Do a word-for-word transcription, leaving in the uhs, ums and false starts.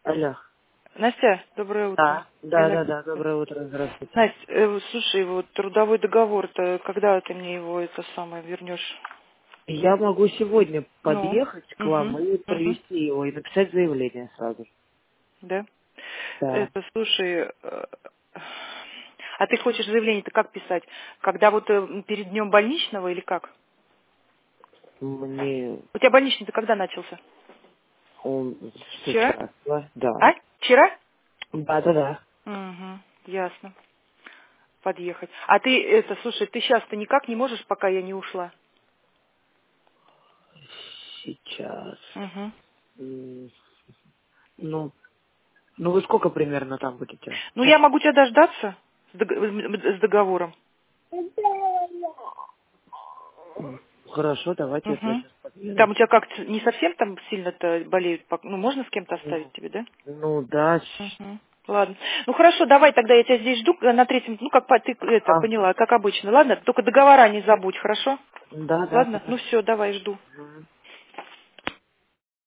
Алло. Настя, доброе утро. Да, да, Это да, да, доброе утро, здравствуйте. Настя, э, слушай, вот трудовой договор-то, когда ты мне его это самое вернешь? Я могу сегодня Ну, подъехать к угу, вам и угу, привезти его, и написать заявление сразу же. да. Да. Это, слушай, э, а ты хочешь заявление-то как писать? Когда вот э, перед днем больничного или как? Мне У тебя больничный-то когда начался? он Вчера? сейчас, да? Да. А? Вчера? Да, да, да. Угу, ясно. Подъехать. А ты, это, слушай, ты сейчас-то никак не можешь, пока я не ушла? Сейчас. Угу. М, Ну, ну вы сколько примерно там будете? Ну, Час? я могу тебя дождаться с дог- с договором. М, Хорошо, давайте я туда Угу. сейчас подъеду. Там у тебя как-то не совсем там сильно-то болеют? пок- Ну, можно с кем-то оставить Ну, тебе, да? ну да. щ- Угу. Ладно. Ну хорошо, давай тогда я тебя здесь жду э, на третьем, ну как по- ты это А, поняла, как обычно. Ладно, только договора не забудь, хорошо? да, да, Ладно, ну хорошо. все, давай жду. Мгм.